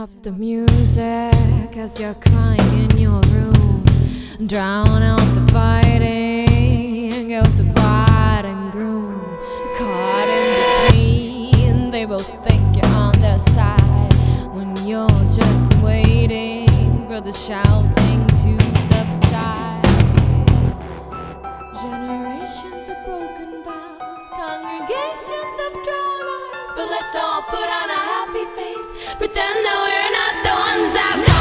off the music as you're crying in your room. Drown out the fighting of the bride and groom. Caught in between, they both think you're on their side when you're just waiting for the shouting to subside. Generations of broken vows, congregations of drowners, but let's all put on a happy face, pretend that we're not the ones that